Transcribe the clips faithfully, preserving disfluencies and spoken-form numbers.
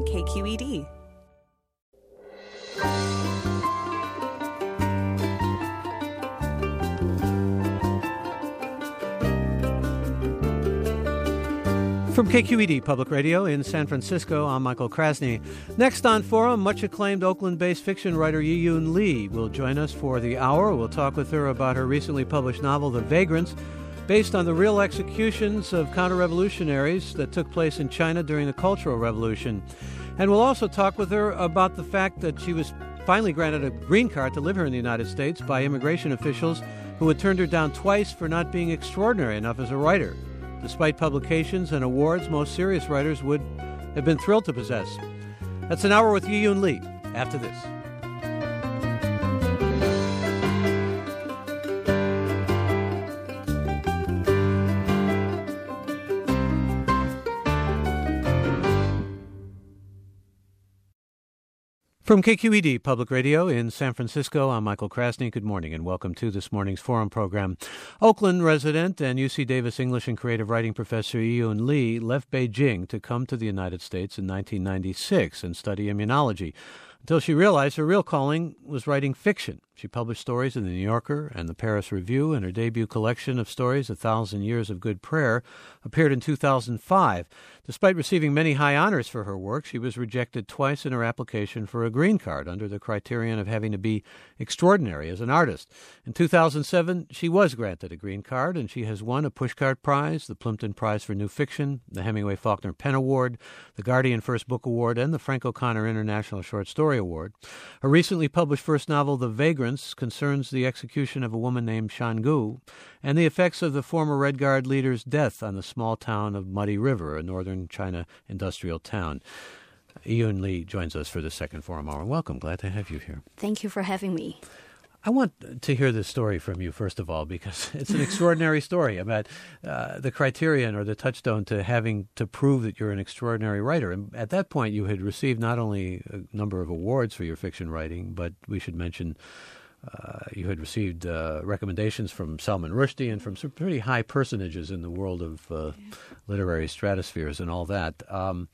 K Q E D. From K Q E D Public Radio in San Francisco, I'm Michael Krasny. Next on Forum, much acclaimed Oakland-based fiction writer Yi-Yoon Lee will join us for the hour. We'll talk with her about her recently published novel, The Vagrants, based on the real executions of counter-revolutionaries that took place in China during the Cultural Revolution. And we'll also talk with her about the fact that she was finally granted a green card to live here in the United States by immigration officials who had turned her down twice for not being extraordinary enough as a writer. Despite publications and awards most serious writers would have been thrilled to possess. That's an hour with Yi-Yoon Lee after this. From K Q E D Public Radio in San Francisco, I'm Michael Krasny. Good morning and welcome to this morning's Forum program. Oakland resident and U C Davis English and Creative Writing professor Yi-Yoon Lee left Beijing to come to the United States in nineteen ninety-six and study immunology, until she realized her real calling was writing fiction. She published stories in the New Yorker and the Paris Review, and her debut collection of stories, A Thousand Years of Good Prayer, appeared in two thousand five. Despite receiving many high honors for her work, she was rejected twice in her application for a green card under the criterion of having to be extraordinary as an artist. In two thousand seven, she was granted a green card, and she has won a Pushcart Prize, the Plimpton Prize for New Fiction, the Hemingway Faulkner Pen Award, the Guardian First Book Award, and the Frank O'Connor International Short Story Award. Her recently published first novel, The Vagrants, concerns the execution of a woman named Shangu and the effects of the former Red Guard leader's death on the small town of Muddy River, a northern China industrial town. Yi-Yoon Lee joins us for the second Forum Hour. Welcome. Glad to have you here. Thank you for having me. I want to hear this story from you, first of all, because it's an extraordinary story about uh, the criterion or the touchstone to having to prove that you're an extraordinary writer. And at that point, you had received not only a number of awards for your fiction writing, but we should mention uh, you had received uh, recommendations from Salman Rushdie and from some pretty high personages in the world of uh, literary stratospheres and all that. Um,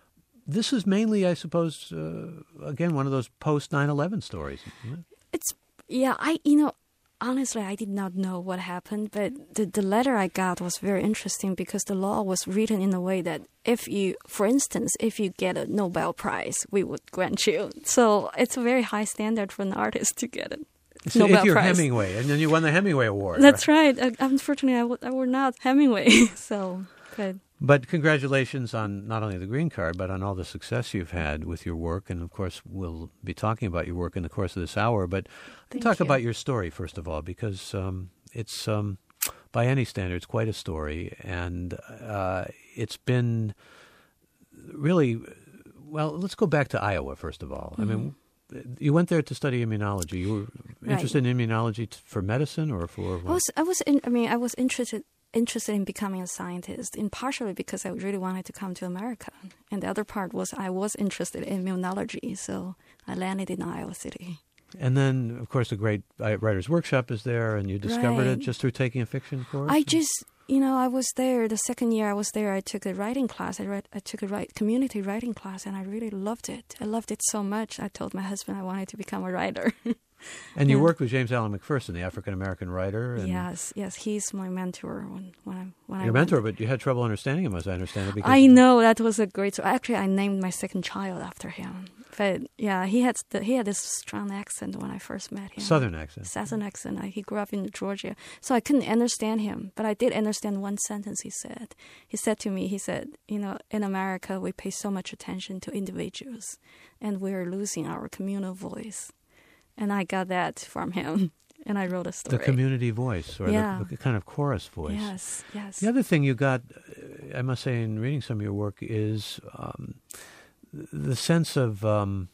this is mainly, I suppose, uh, again, one of those post nine eleven stories. Yeah? It's Yeah, I, you know, honestly, I did not know what happened, but the, the letter I got was very interesting because the law was written in a way that if you, for instance, if you get a Nobel Prize, we would grant you. So it's a very high standard for an artist to get it. So Nobel if you're Prize. Hemingway, and then you won the Hemingway Award. That's right. right. Uh, unfortunately, I, w- I were not Hemingway, so good. But congratulations on not only the green card, but on all the success you've had with your work. And, of course, we'll be talking about your work in the course of this hour. But Thank talk you. about your story, first of all, because um, it's, um, by any standards, quite a story. And uh, it's been really, well, let's go back to Iowa, first of all. Mm-hmm. I mean, you went there to study immunology. You were interested right. in immunology t- for medicine or for what? I was, I was in, I mean, I was interested interested in becoming a scientist, and partially because I really wanted to come to America. And the other part was I was interested in immunology, so I landed in Iowa City. And then, of course, the great Writers' Workshop is there, and you discovered right. it just through taking a fiction course? I just, you know, I was there. The second year I was there, I took a writing class. I, read, I took a write, community writing class, and I really loved it. I loved it so much, I told my husband I wanted to become a writer. And you yeah. worked with James Allen McPherson, the African-American writer. And yes, yes, he's my mentor when, when I when Your I mentor, went. but you had trouble understanding him, as I understand it. Because I know, that was a great story. Actually, I named my second child after him. But yeah, he had the, he had this strong accent when I first met him. Southern accent. Southern accent. I, he grew up in Georgia, so I couldn't understand him. But I did understand one sentence he said. He said to me, he said, you know, in America we pay so much attention to individuals, and we're losing our communal voice. And I got that from him, and I wrote a story. The community voice, or yeah. the, the kind of chorus voice. Yes, yes. The other thing you got, I must say, in reading some of your work is um, the sense of um,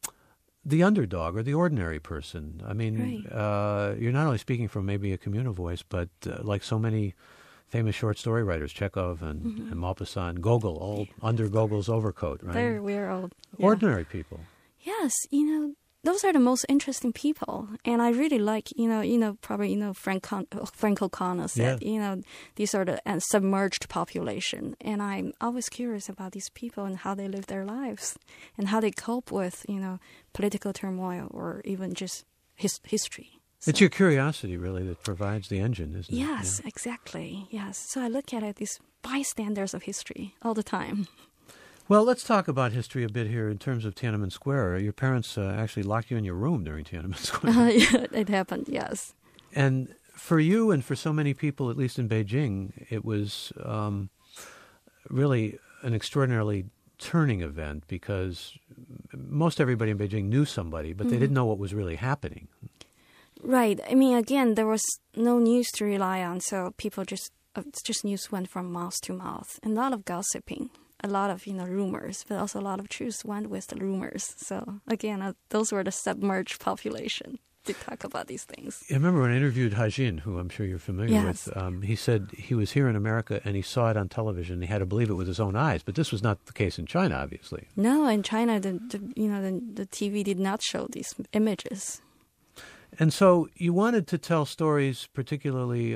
the underdog or the ordinary person. I mean, right. uh, you're not only speaking from maybe a communal voice, but uh, like so many famous short story writers, Chekhov and, mm-hmm. and Maupassant, Gogol, all under Gogol's overcoat, right? There, we're all... Yeah. Ordinary people. Yes, you know, those are the most interesting people, and I really like, you know, you know, probably, you know, Frank Con- Frank O'Connor said, Yeah. you know, these are the uh, submerged population, and I'm always curious about these people and how they live their lives and how they cope with, you know, political turmoil or even just his- history. So, It's your curiosity, really, that provides the engine, isn't it? yes, Yeah. exactly. Yes. So I look at it, these bystanders of history all the time. Well, let's talk about history a bit here in terms of Tiananmen Square. Your parents uh, actually locked you in your room during Tiananmen Square. Uh, yeah, it happened, yes. And for you and for so many people, at least in Beijing, it was um, really an extraordinarily turning event because most everybody in Beijing knew somebody, but they Mm-hmm. didn't know what was really happening. Right. I mean, again, there was no news to rely on, so people just uh, just news went from mouth to mouth, and a lot of gossiping, a lot of you know rumors, but also a lot of truth went with the rumors. So again, uh, those were the submerged population to talk about these things. I remember when I interviewed Hajin, who I'm sure you're familiar Yes. with, um, he said he was here in America and he saw it on television. He had to believe it with his own eyes, but this was not the case in China, obviously. No, in China, the, the you know the, the T V did not show these images. And so you wanted to tell stories particularly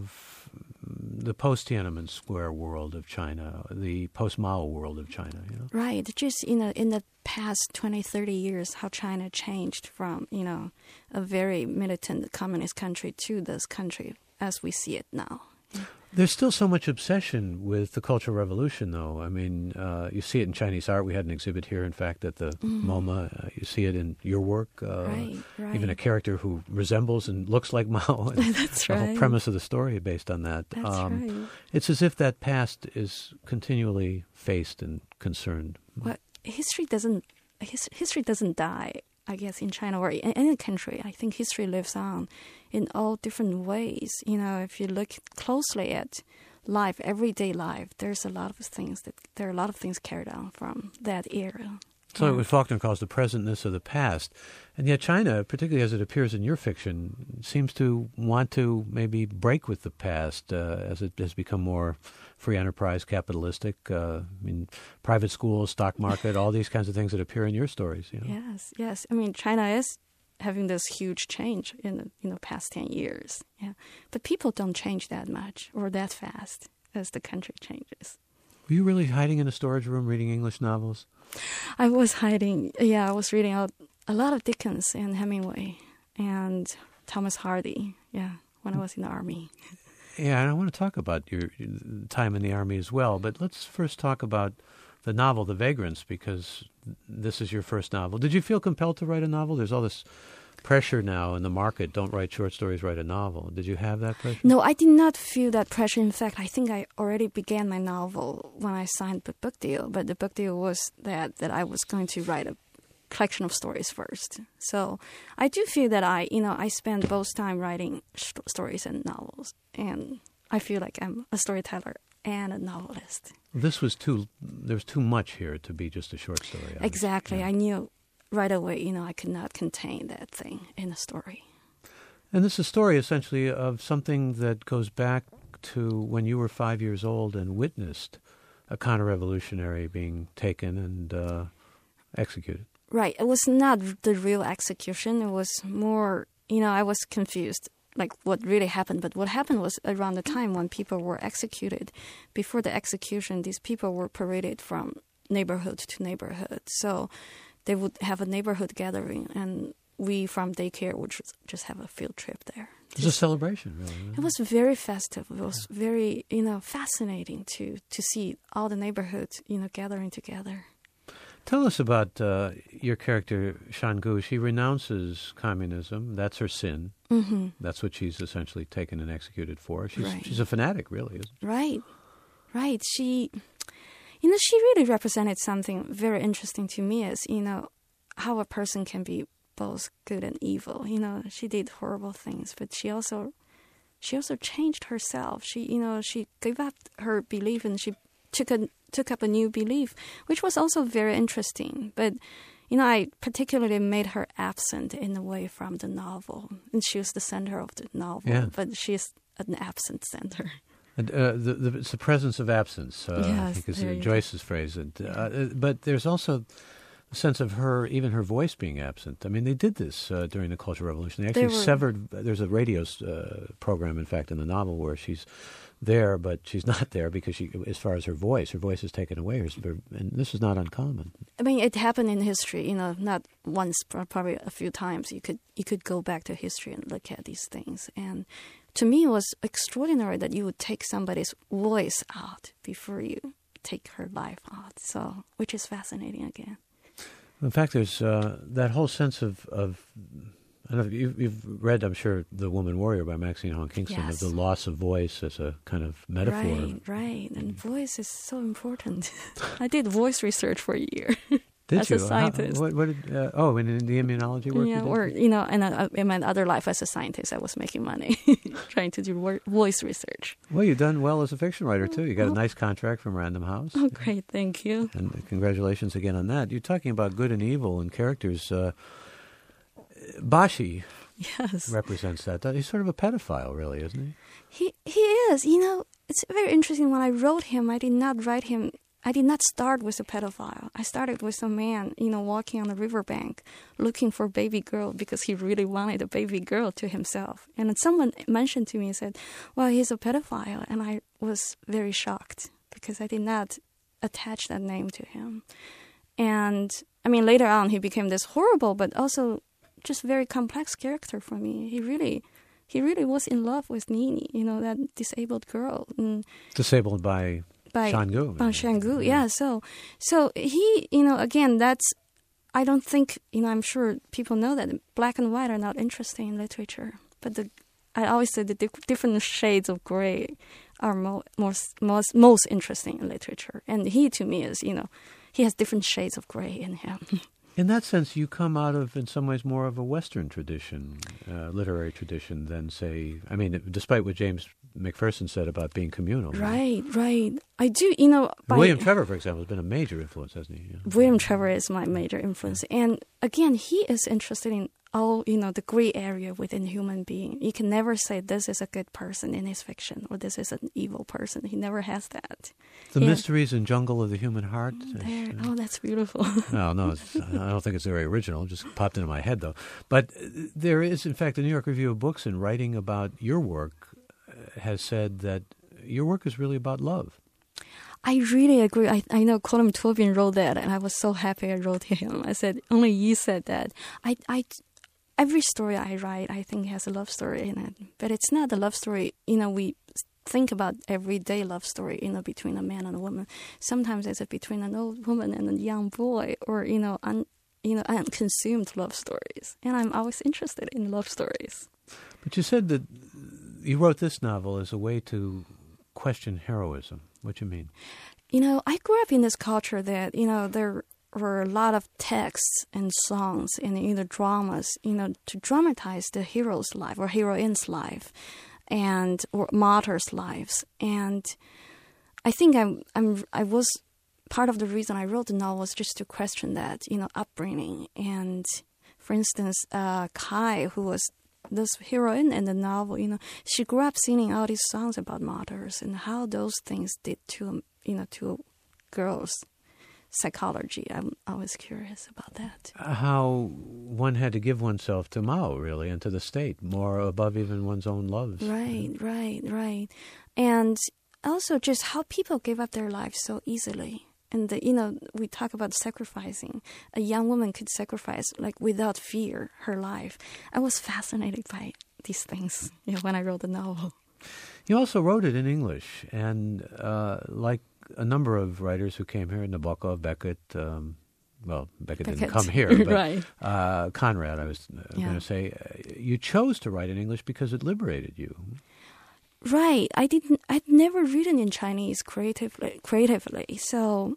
of the post-Tiananmen Square world of China, the post-Mao world of China, you know? Right. Just, you know, in the past twenty, thirty years, how China changed from, you know, a very militant communist country to this country as we see it now. There's still so much obsession with the Cultural Revolution, though. I mean, uh, you see it in Chinese art. We had an exhibit here, in fact, at the Mm. MoMA. Uh, you see it in your work. Uh, Right, right. Even a character who resembles and looks like Mao. And That's the whole right. premise of the story is based on that. That's right. It's as if that past is continually faced and concerned. Well, history doesn't his, history doesn't die, I guess, in China or in any country. I think history lives on in all different ways. You know, if you look closely at life, everyday life, there's a lot of things that there are a lot of things carried on from that era. So Yeah. what Faulkner calls the presentness of the past. And yet China, particularly as it appears in your fiction, seems to want to maybe break with the past uh, as it has become more free enterprise, capitalistic. Uh, I mean, private schools, stock market, all these kinds of things that appear in your stories. You know? Yes, yes. I mean, China is having this huge change in the you know past ten years. Yeah, but people don't change that much or that fast as the country changes. Were you really hiding in a storage room reading English novels? I was hiding. Yeah, I was reading out a lot of Dickens and Hemingway and Thomas Hardy. Yeah, when I was in the army. Yeah, and I want to talk about your time in the Army as well, but let's first talk about the novel, The Vagrants, because this is your first novel. Did you feel compelled to write a novel? There's all this pressure now in the market. Don't write short stories, write a novel. Did you have that pressure? No, I did not feel that pressure. In fact, I think I already began my novel when I signed the book deal, but the book deal was that, that I was going to write a collection of stories first. So I do feel that I, you know, I spend both time writing st- stories and novels, and I feel like I'm a storyteller and a novelist. This was too, there's too much here to be just a short story. obviously. Exactly. Yeah. I knew right away, you know, I could not contain that thing in a story. And this is a story essentially of something that goes back to when you were five years old and witnessed a counter-revolutionary being taken and uh, executed. Right. It was not the real execution. It was more, you know, I was confused, like what really happened. But what happened was around the time when people were executed. Before the execution, these people were paraded from neighborhood to neighborhood. So they would have a neighborhood gathering, and we from daycare would just, just have a field trip there. It was a celebration, really. wasn't It was very festive. It was very, you know, fascinating to, to see all the neighborhoods, you know, gathering together. Tell us about uh, your character, Shangu. She renounces communism. That's her sin. Mm-hmm. That's what she's essentially taken and executed for. She's Right. she's a fanatic, really, isn't she? Right, right. She, you know, she really represented something very interesting to me is, you know, how a person can be both good and evil. You know, she did horrible things, but she also, she also changed herself. She, you know, she gave up her belief and she took a took up a new belief, which was also very interesting. But, you know, I particularly made her absent in a way from the novel. And she was the center of the novel, Yeah. but she's an absent center. And, uh, the, the, it's the presence of absence, uh, I Yes, think is there uh, you go. Joyce's phrase. And, uh, uh, but there's also a sense of her, even her voice being absent. I mean, they did this uh, during the Cultural Revolution. They actually They were- severed. There's a radio uh, program, in fact, in the novel where she's there, but she's not there because she, as far as her voice, her voice is taken away. Her, and this is not uncommon. I mean, it happened in history, you know, not once, but probably a few times. You could you could go back to history and look at these things. And to me, it was extraordinary that you would take somebody's voice out before you take her life out. So, which is fascinating again. In fact, there's uh, that whole sense of, of I don't know, you've, you've read, I'm sure, The Woman Warrior by Maxine Hong Kingston, Yes. of the loss of voice as a kind of metaphor. Right, right. And voice is so important. I did voice research for a year. Did as you? a scientist. How, what, what did, uh, oh, in, in the immunology work? Yeah, you did? or, you know, and uh, in my other life as a scientist, I was making money trying to do wo- voice research. Well, you've done well as a fiction writer, too. You got a nice contract from Random House. Oh, great. Thank you. And congratulations again on that. You're talking about good and evil and characters. Uh, Bashi Yes. represents that. He's sort of a pedophile, really, isn't he? He he is. You know, it's very interesting. When I wrote him, I did not write him. I did not start with a pedophile. I started with a man, you know, walking on the riverbank, looking for a baby girl because he really wanted a baby girl to himself. And then someone mentioned to me and said, "Well, he's a pedophile," and I was very shocked because I did not attach that name to him. And I mean, later on, he became this horrible, but also just very complex character for me. He really. He really was in love with Nini, you know, that disabled girl. And Disabled by, by Shangu. By Shangu, yeah. So, so he, you know, again, that's, I don't think, you know, I'm sure people know that black and white are not interesting in literature. But the, I always say the di- different shades of gray are mo- most, most, most interesting in literature. And he, to me, is, you know, he has different shades of gray in him. In that sense, you come out of, in some ways, more of a Western tradition, uh, literary tradition, than, say, I mean, despite what James McPherson said about being communal. Right, right. I do, you know. By, William Trevor, for example, has been a major influence, hasn't he? Yeah. William Trevor is my major influence. And again, he is interested in all, you know, the gray area within human being. You can never say this is a good person in his fiction or this is an evil person. He never has that. The Yeah. Mysteries and Jungle of the Human Heart. There. is, uh, Oh, that's beautiful. No, no, it's, I don't think it's very original. It just popped into my head, though. But uh, there is, in fact, the New York Review of Books, in writing about your work, uh, has said that your work is really about love. I really agree. I, I know Colm Tobin wrote that, and I was so happy I wrote to him. I said, only you said that. I, I, every story I write, I think has a love story in it. But it's not a love story, you know, we think about everyday love story, you know, between a man and a woman. Sometimes it's between an old woman and a young boy, or, you know, un, you know, unconsumed love stories. And I'm always interested in love stories. But you said that you wrote this novel as a way to question heroism. What do you mean? You know, I grew up in this culture that, you know, there were a lot of texts and songs and, you know, dramas, you know, to dramatize the hero's life or heroine's life and or martyrs' lives. And I think I'm, I'm, I was part of the reason I wrote the novel was just to question that, you know, upbringing. And for instance, uh, Kai, who was this heroine in the novel, you know, she grew up singing all these songs about martyrs and how those things did to, you know, to girls' psychology. I'm always curious about that. How one had to give oneself to Mao, really, and to the state, more above even one's own loves. Right, right, right. And also just how people give up their lives so easily. And, the, you know, we talk about sacrificing. A young woman could sacrifice, like, without fear, her life. I was fascinated by these things, you know, when I wrote the novel. You also wrote it in English, and uh, like a number of writers who came here, Nabokov, Beckett, um, well, Beckett, Beckett. didn't come here, but Right. uh, Conrad, I was uh, Yeah. going to say, uh, you chose to write in English because it liberated you. Right. I didn't. I'd never written in Chinese creatively. Creatively, so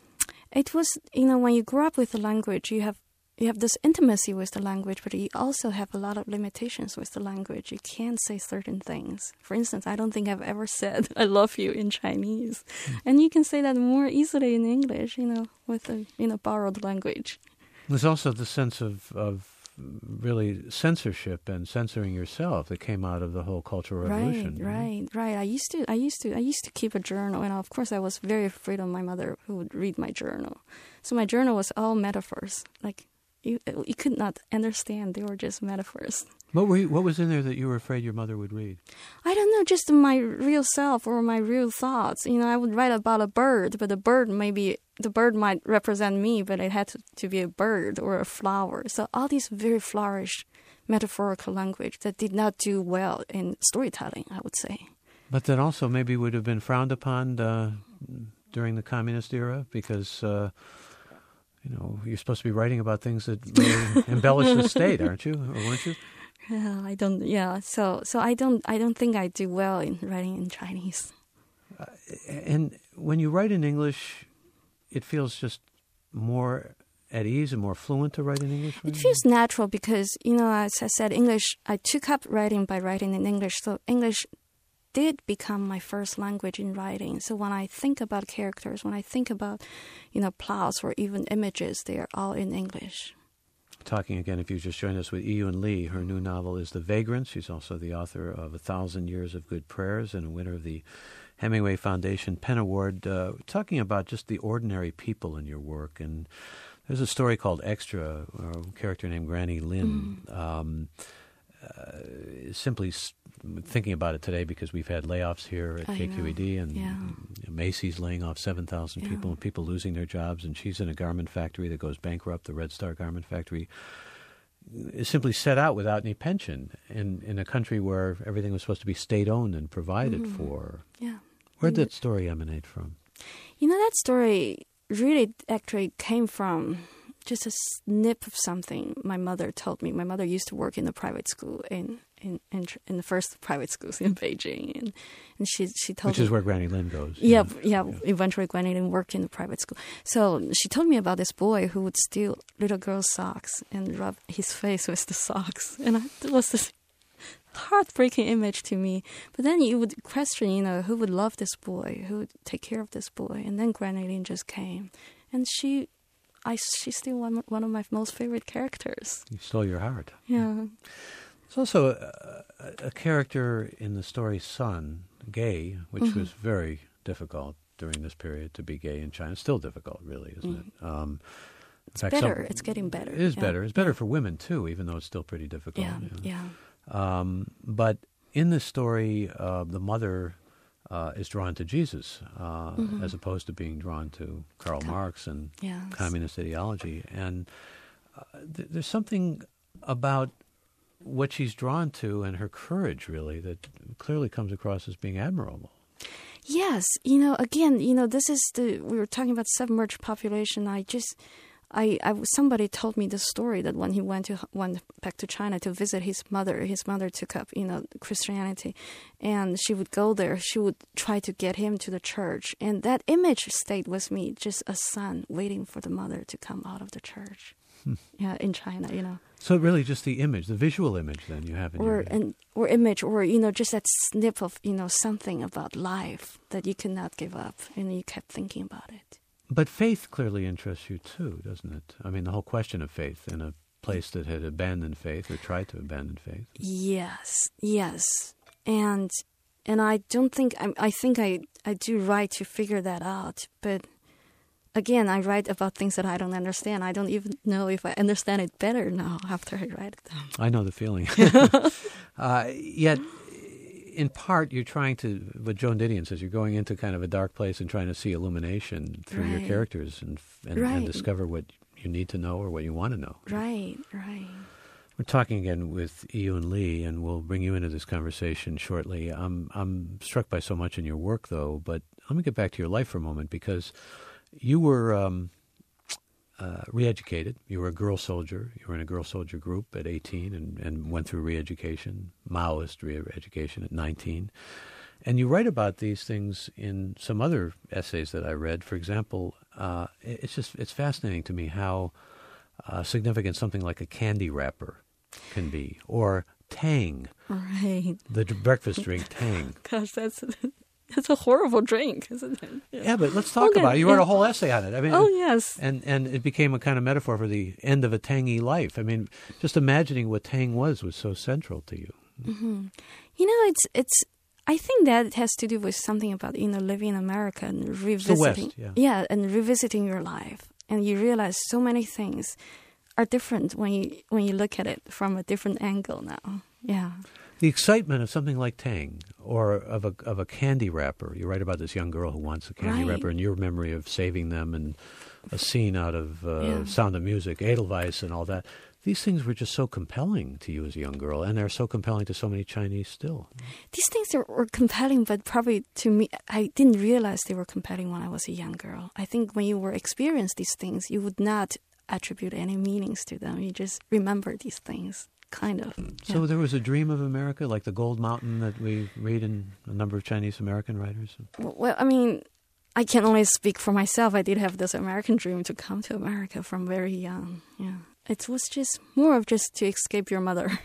it was. You know, when you grow up with the language, you have you have this intimacy with the language, but you also have a lot of limitations with the language. You can't say certain things. For instance, I don't think I've ever said "I love you" in Chinese, mm. and you can say that more easily in English. You know, with a you know borrowed language. There's also the sense of of really censorship and censoring yourself that came out of the whole Cultural Revolution. Right, right, right. I used to, I used to, I used to keep a journal, and of course, I was very afraid of my mother who would read my journal. So my journal was all metaphors. Like you, you could not understand; they were just metaphors. What were you, what was in there that you were afraid your mother would read? I don't know, just my real self or my real thoughts. You know, I would write about a bird, but the bird maybe the bird might represent me, but it had to, to be a bird or a flower. So all these very flourish metaphorical language that did not do well in storytelling, I would say. But that also maybe would have been frowned upon uh, during the communist era because, uh, you know, you're supposed to be writing about things that really embellish the state, aren't you? Or weren't you? Yeah, I don't. Yeah, so so I don't. I don't think I do well in writing in Chinese. Uh, and when you write in English, it feels just more at ease and more fluent to write in English. It feels natural because, you know, as I said, English. I took up writing by writing in English, so English did become my first language in writing. So when I think about characters, when I think about, you know, plots or even images, they are all in English. Talking again, if you just joined us, with Yiyun Li. Her new novel is The Vagrant. She's also the author of A Thousand Years of Good Prayers and a winner of the Hemingway Foundation PEN Award. Uh, talking about just the ordinary people in your work. And there's a story called Extra, a character named Granny Lin. Mm. Um, uh, simply thinking about it today because we've had layoffs here at I K Q E D know. and yeah. Macy's laying off seven thousand yeah. people and people losing their jobs, and she's in a garment factory that goes bankrupt, the Red Star Garment Factory. Is simply set out without any pension in, in a country where everything was supposed to be state-owned and provided mm. for. Yeah. Where did that story emanate from? You know, that story really actually came from just a snip of something my mother told me. My mother used to work in a private school in in in, in the first private schools in Beijing, and, and she she told which me, is where Granny Lin goes. Yeah, yeah, yeah. Eventually, Granny Lin worked in the private school. So she told me about this boy who would steal little girls' socks and rub his face with the socks, and I, it was this heartbreaking image to me. But then you would question, you know, who would love this boy, who would take care of this boy, and then Granny Lin just came, and she. I, she's still one, one of my most favorite characters. You stole your heart. Yeah. There's also a, a, a character in the story Sun, gay, which mm-hmm. was very difficult during this period to be gay in China. It's still difficult, really, isn't mm. it? Um, it's fact, better. Some, it's getting better. It is yeah. better. It's better for women, too, even though it's still pretty difficult. Yeah, yeah. yeah. Um, but in this story, uh, the mother... Uh, is drawn to Jesus uh, mm-hmm. as opposed to being drawn to Karl Com- Marx and yes. communist ideology. And uh, th- there's something about what she's drawn to and her courage, really, that clearly comes across as being admirable. Yes. You know, again, you know, this is the, we were talking about submerged population. I just... I, I somebody told me the story that when he went to went back to China to visit his mother, his mother took up, you know, Christianity, and she would go there. She would try to get him to the church, and that image stayed with me. Just a son waiting for the mother to come out of the church. Hmm. Yeah, in China, you know. So really, just the image, the visual image, then you have in or your head. and or image, or you know, just that snip of you know something about life that you cannot give up, and you kept thinking about it. But faith clearly interests you too, doesn't it? I mean, the whole question of faith in a place that had abandoned faith or tried to abandon faith. Yes, yes, and and I don't think I, I think I I do right to figure that out. But again, I write about things that I don't understand. I don't even know if I understand it better now after I write it down. I know the feeling. uh, yet. In part, you're trying to, what Joan Didion says, you're going into kind of a dark place and trying to see illumination through right. your characters and and, right. and discover what you need to know or what you want to know. Right, right. We're talking again with Yiyun Li, and we'll bring you into this conversation shortly. I'm I'm struck by so much in your work, though, but let me get back to your life for a moment, because you were um, uh, re-educated. You were a girl soldier. You were in a girl soldier group at eighteen and, and went through re-education, Maoist re-education at nineteen. And you write about these things in some other essays that I read. For example, uh, it's just it's fascinating to me how uh, significant something like a candy wrapper can be, or Tang, right? The breakfast drink Tang. Gosh, that's It's a horrible drink, isn't it? Yeah, yeah but let's talk okay, about it. You yeah. wrote a whole essay on it. I mean, oh, yes. And, and it became a kind of metaphor for the end of a tangy life. I mean, just imagining what tang was was so central to you. Mm-hmm. You know, it's it's. I think that it has to do with something about, you know, living in America and revisiting. The West, yeah. Yeah, and revisiting your life. And you realize so many things are different when you when you look at it from a different angle now. Yeah. The excitement of something like Tang, or of a of a candy wrapper. You write about this young girl who wants a candy right. wrapper, and your memory of saving them, and a scene out of uh, yeah. Sound of Music, Edelweiss, and all that. These things were just so compelling to you as a young girl, and they're so compelling to so many Chinese still. These things are, were compelling, but probably to me, I didn't realize they were compelling when I was a young girl. I think when you were experiencing these things, you would not attribute any meanings to them. You just remember these things, kind of. So yeah. there was a dream of America, like the Gold Mountain that we read in a number of Chinese American writers? Well, I mean, I can only speak for myself. I did have this American dream to come to America from very young, yeah. It was just more of just to escape your mother.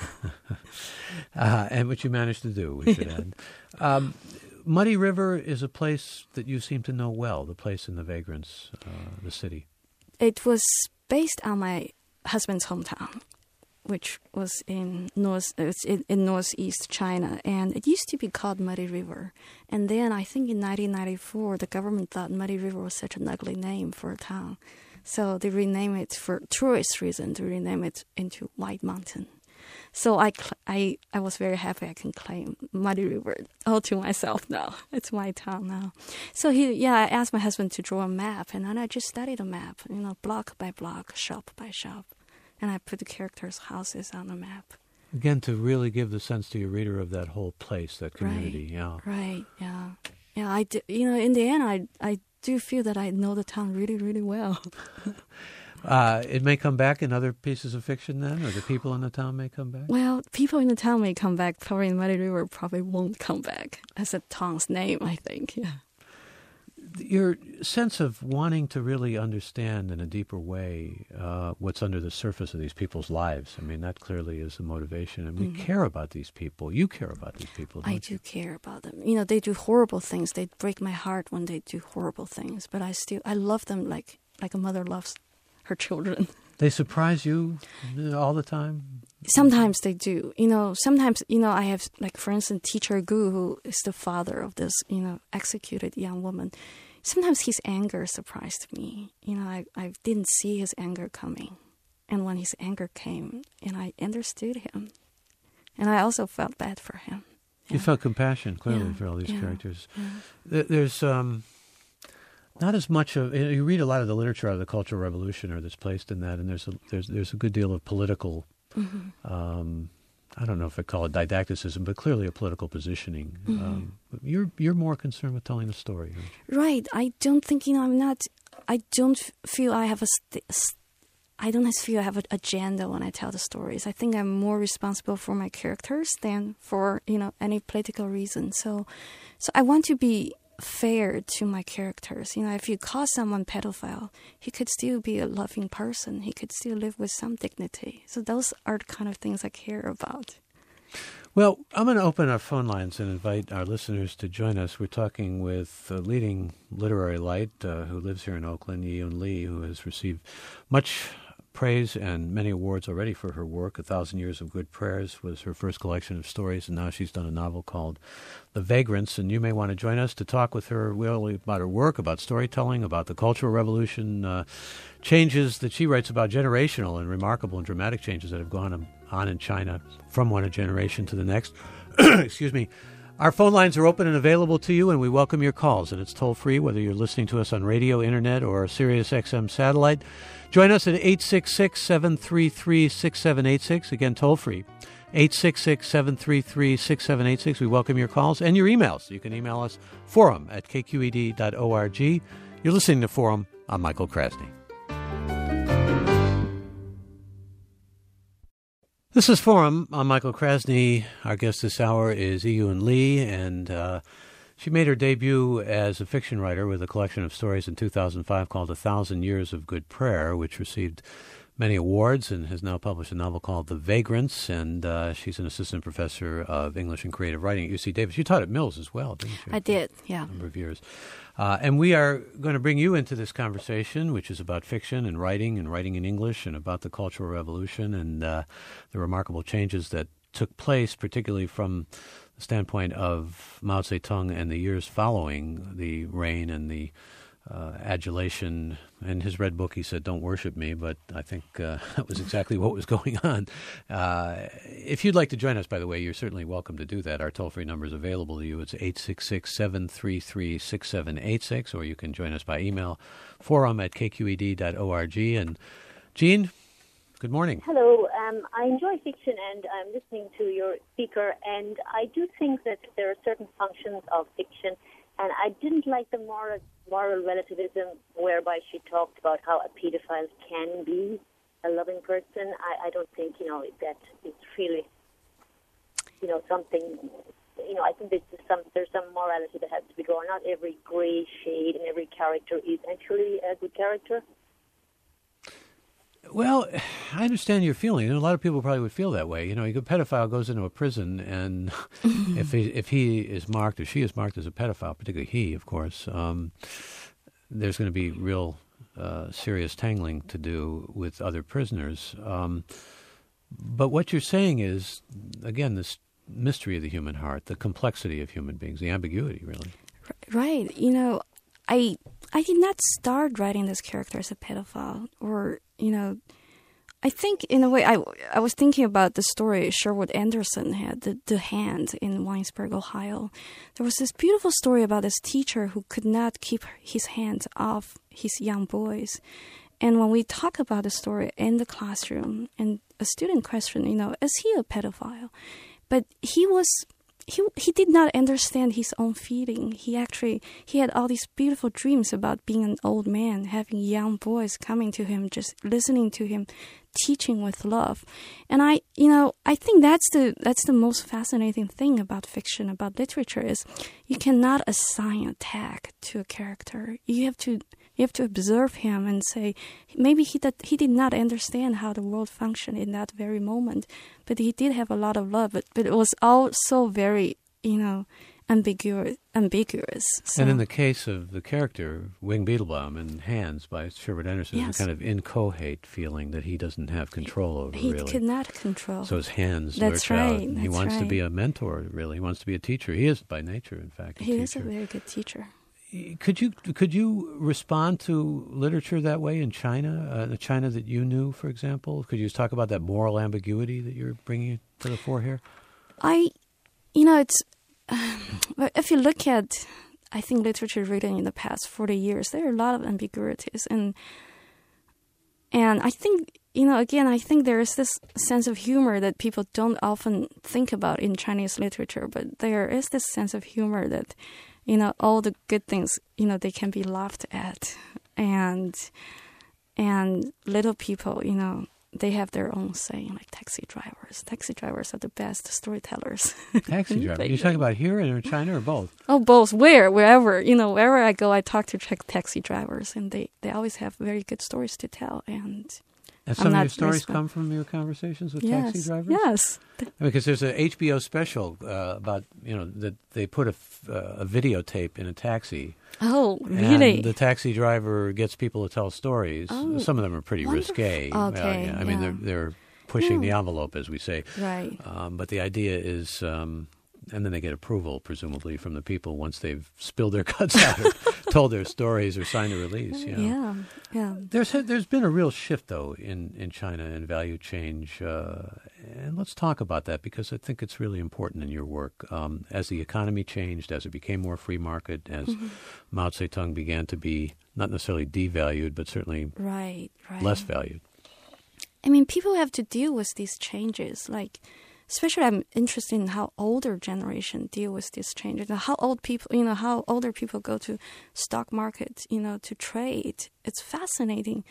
uh, and what you managed to do, we should add. Um, Muddy River is a place that you seem to know well, the place in the Vagrants, uh, the city. It was based on my husband's hometown, which was in north it's in, in northeast China, and it used to be called Muddy River. And then I think in nineteen ninety-four, the government thought Muddy River was such an ugly name for a town. So they renamed it for tourist reasons, to rename it into White Mountain. So I, cl- I, I was very happy I can claim Muddy River all to myself now. It's my town now. So he, yeah, I asked my husband to draw a map, and then I just studied a map, you know, block by block, shop by shop. And I put the characters' houses on the map. Again, to really give the sense to your reader of that whole place, that community, right, yeah. Right, yeah. Yeah, I do, you know, in the end, I, I do feel that I know the town really, really well. uh, it may come back in other pieces of fiction then, or the people in the town may come back? Well, people in the town may come back. Probably in Muddy River probably won't come back as a town's name, I think, yeah. Your sense of wanting to really understand in a deeper way uh, what's under the surface of these people's lives, I mean, that clearly is the motivation. And we mm-hmm. care about these people. You care about these people. I do you? care about them. You know, they do horrible things. They break my heart when they do horrible things. But I still, I love them like, like a mother loves her children. They surprise you all the time? Sometimes they do. You know, sometimes, you know, I have, like, for instance, Teacher Gu, who is the father of this, you know, executed young woman. Sometimes his anger surprised me. You know, I, I didn't see his anger coming. And when his anger came, and I understood him. And I also felt bad for him. Yeah. You felt compassion, clearly, yeah. for all these yeah. characters. Yeah. There's um, not as much of, you read a lot of the literature out of the Cultural Revolution or that's placed in that, and there's a, there's, there's a good deal of political, mm-hmm. um, I don't know if I call it didacticism, but clearly a political positioning. Mm-hmm. Um, you're you're more concerned with telling the story, aren't you? Right. I don't think, you know, I'm not, I don't feel I have a, st- I don't feel I have an agenda when I tell the stories. I think I'm more responsible for my characters than for, you know, any political reason. So, so I want to be fair to my characters. You know, if you call someone pedophile, he could still be a loving person. He could still live with some dignity. So those are the kind of things I care about. Well, I'm going to open our phone lines and invite our listeners to join us. We're talking with a leading literary light uh, who lives here in Oakland, Yi-Yun Lee, who has received much praise and many awards already for her work. A Thousand Years of Good Prayers was her first collection of stories, and now she's done a novel called The Vagrants. And you may want to join us to talk with her really about her work, about storytelling, about the Cultural Revolution, uh, changes that she writes about, generational and remarkable and dramatic changes that have gone on in China from one generation to the next. Excuse me. Our phone lines are open and available to you, and we welcome your calls. And it's toll-free, whether you're listening to us on radio, internet, or Sirius X M satellite. Join us at eight six six, seven three three, six seven eight six. Again, toll-free, eight six six, seven three three, six seven eight six. We welcome your calls and your emails. You can email us, forum at k q e d dot org. You're listening to Forum. I'm Michael Krasny. This is Forum. I'm Michael Krasny. Our guest this hour is Yi-Yun Lee, and uh, she made her debut as a fiction writer with a collection of stories in two thousand five called A Thousand Years of Good Prayer, which received many awards and has now published a novel called The Vagrants, and uh, she's an assistant professor of English and creative writing at U C Davis. You taught at Mills as well, didn't you? I did, yeah. A number of years. Uh, and we are going to bring you into this conversation, which is about fiction and writing and writing in English and about the Cultural Revolution and uh, the remarkable changes that took place, particularly from the standpoint of Mao Zedong and the years following the reign and the uh, adulation. In his red book, he said, "Don't worship me," but I think uh, that was exactly what was going on. Uh, if you'd like to join us, by the way, you're certainly welcome to do that. Our toll-free number is available to you. It's eight six six, seven three three, six seven eight six, or you can join us by email, forum at k q e d dot org. And Jean, good morning. Hello. Um, I enjoy fiction, and I'm listening to your speaker, and I do think that there are certain functions of fiction, and I didn't like the moral, moral relativism whereby she talked about how a pedophile can be a loving person. I, I don't think, you know, that it's really, you know, something, you know, I think there's some, there's some morality that has to be drawn. Not every gray shade and every character is actually a good character. Well, I understand your feeling, and a lot of people probably would feel that way. You know, a pedophile goes into a prison, and if he, if he is marked or she is marked as a pedophile, particularly he, of course, um, there's going to be real uh, serious tangling to do with other prisoners. Um, but what you're saying is, again, this mystery of the human heart, the complexity of human beings, the ambiguity, really. Right. You know, I I did not start writing this character as a pedophile, or, you know, I think in a way I, I was thinking about the story Sherwood Anderson had, the, the Hand in Winesburg, Ohio. There was this beautiful story about this teacher who could not keep his hands off his young boys. And when we talk about the story in the classroom, and a student questioned, you know, is he a pedophile? But he was... He he did not understand his own feeling. He actually, he had all these beautiful dreams about being an old man, having young boys coming to him, just listening to him, teaching with love. And I, you know, I think that's the that's the most fascinating thing about fiction, about literature, is you cannot assign a tag to a character. You have to you have to observe him and say, maybe he did, he did not understand how the world functioned in that very moment, but he did have a lot of love. But, but it was all so very, you know, ambiguous. ambiguous. So. And in the case of the character, Wing Beetlebaum in Hands by Sherwood Anderson, yes. there's a kind of incohate feeling that he doesn't have control over, he really. He could not control. So his hands That's lurch right. out. And he That's wants right. to be a mentor, really. He wants to be a teacher. He is by nature, in fact, a He teacher. is a very good teacher. Could you could you respond to literature that way in China, uh, the China that you knew, for example? Could you just talk about that moral ambiguity that you're bringing to the fore here? I, you know, it's um, if you look at, I think literature written in the past forty years, there are a lot of ambiguities, and and I think, you know, again, I think there is this sense of humor that people don't often think about in Chinese literature, but there is this sense of humor that, you know, all the good things, you know, they can be laughed at. And and little people, you know, they have their own saying, like taxi drivers. Taxi drivers are the best storytellers. Taxi drivers? You're talking about here or in China or both? Oh, both. Where? Wherever. You know, wherever I go, I talk to taxi drivers, and they, they always have very good stories to tell. And And some I'm of your not stories graceful. come from your conversations with yes. taxi drivers? Yes. Because there's a H B O special uh, about, you know, that they put a, f- uh, a videotape in a taxi. Oh, really? And the taxi driver gets people to tell stories. Oh, Some of them are pretty wonderful. risque. Okay, Uh, yeah. I mean, yeah. they're they're pushing Yeah. the envelope, as we say. Right. Um, but the idea is, um, and then they get approval, presumably, from the people once they've spilled their guts out or told their stories or signed a release. You know. Yeah, yeah. There's there's been a real shift, though, in, in China and value change. Uh, and let's talk about that, because I think it's really important in your work. Um, as the economy changed, as it became more free market, as Mm-hmm. Mao Zedong began to be not necessarily devalued, but certainly Right, right. less valued. I mean, people have to deal with these changes. Like, especially I'm interested in how older generation deal with these changes. And how old people, you know, how older people go to stock markets, you know, to trade. It's fascinating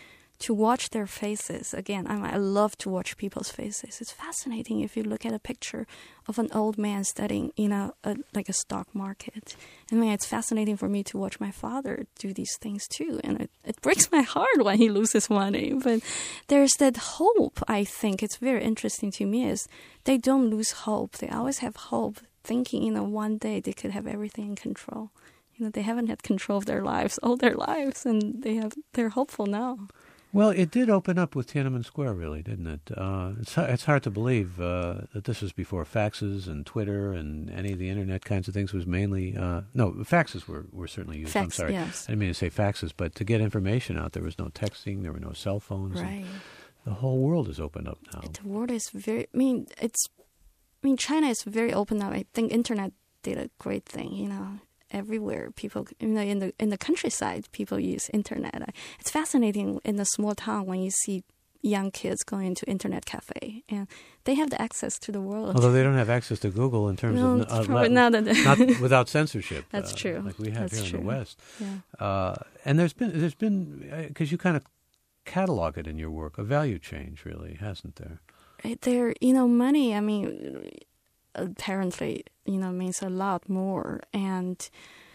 to watch their faces. Again, I, I love to watch people's faces. It's fascinating if you look at a picture of an old man studying, you know, a, like a stock market. I mean, it's fascinating for me to watch my father do these things too. And it, it breaks my heart when he loses money. But there's that hope, I think. It's very interesting to me is they don't lose hope. They always have hope, thinking, you know, one day they could have everything in control. You know, they haven't had control of their lives all their lives, and they have, they're hopeful now. Well, it did open up with Tiananmen Square, really, didn't it? Uh, it's it's hard to believe uh, that this was before faxes and Twitter and any of the internet kinds of things. It was mainly uh, no faxes were, were certainly used. Fax, I'm sorry, yes. I didn't mean to say faxes, but to get information out, there was no texting, there were no cell phones. Right. The whole world is opened up now. The world is very. I mean, it's. I mean, China is very open up. I think internet did a great thing. You know. Everywhere people, you know, in the in the countryside, people use internet. It's fascinating in a small town when you see young kids going into internet cafe, and they have the access to the world. Although they don't have access to Google in terms no, of uh, probably not, not, not without censorship. That's uh, true. Like we have That's here true. in the West. Yeah. Uh, and there's been there's been because you kind of catalog it in your work, a value change, really, hasn't there? There, you know, money. I mean, apparently, you know, means a lot more, and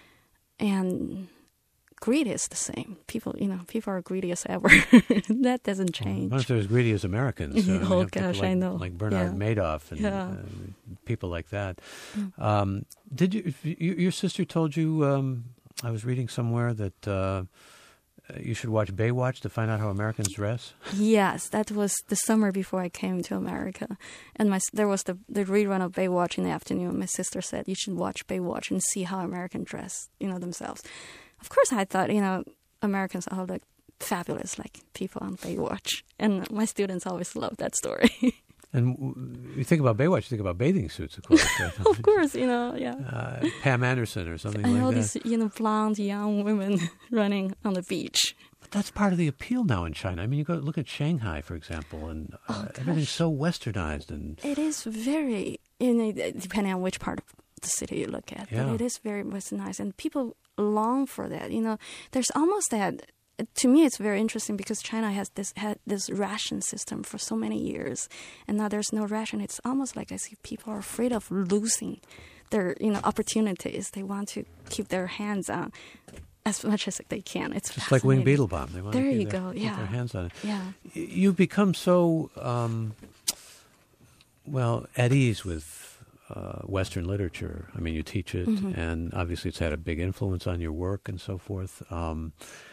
and greed is the same. People, you know, people are greedy as ever. That doesn't change. Well, they're as greedy as Americans. Uh, oh we have gosh, like, I know. Like Bernard yeah. Madoff and yeah. uh, people like that. Mm. Um, did you? Your sister told you? Um, I was reading somewhere that. Uh, You should watch Baywatch to find out how Americans dress? Yes, that was the summer before I came to America. And my there was the, the rerun of Baywatch in the afternoon. My sister said, you should watch Baywatch and see how Americans dress, you know, themselves. Of course, I thought, you know, Americans are like fabulous, like people on Baywatch. And my students always love that story. And you think about Baywatch, you think about bathing suits, of course. Right? Of course, you know, yeah. Uh, Pam Anderson or something and like all that. these, you know, blonde young women running on the beach. But that's part of the appeal now in China. I mean, you go look at Shanghai, for example, and uh, oh, everything's so westernized. And it is very, you know, depending on which part of the city you look at, yeah. but it is very westernized, and people long for that. You know, there's almost that. To me, it's very interesting because China has this had this ration system for so many years, and now there's no ration. It's almost like I see people are afraid of losing their, you know, opportunities. They want to keep their hands on as much as they can. It's just like Wing Beetlebomb. They want there to keep you their, go. keep Yeah, their hands on it. Yeah, You've become so um, well at ease with uh, Western literature. I mean, you teach it, mm-hmm. and obviously it's had a big influence on your work and so forth. Um,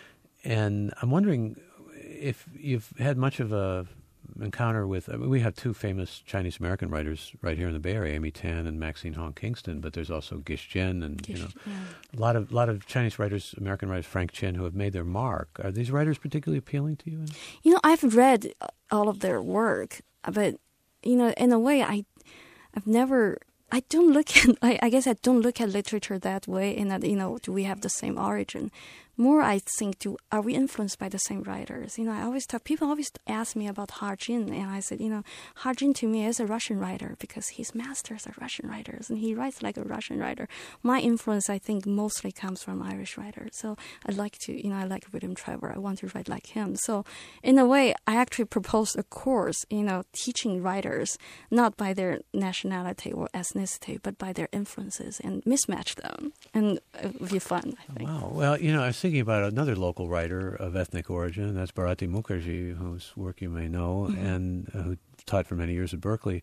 And I'm wondering if you've had much of a encounter with. I mean, we have two famous Chinese American writers right here in the Bay Area, Amy Tan and Maxine Hong Kingston. But there's also Gish Jen and Gish, you know yeah. a lot of lot of Chinese writers, American writers, Frank Chen, who have made their mark. Are these writers particularly appealing to you? You know, I've read all of their work, but you know, in a way, I, I've never. I don't look at. I, I guess I don't look at literature that way. In that, you know, do we have the same origin? More, I think, do are we influenced by the same writers? You know, I always talk. People always ask me about Ha Jin, and I said, you know, Ha Jin to me is a Russian writer because his masters are Russian writers, and he writes like a Russian writer. My influence, I think, mostly comes from Irish writers. So I like to, you know, I like William Trevor. I want to write like him. So in a way, I actually proposed a course, you know, teaching writers not by their nationality or ethnicity, but by their influences and mismatch them, and it would be fun, I think. Wow. Well, you know, I was thinking about another local writer of ethnic origin, and that's Bharati Mukherjee, whose work you may know, mm-hmm. and uh, who taught for many years at Berkeley.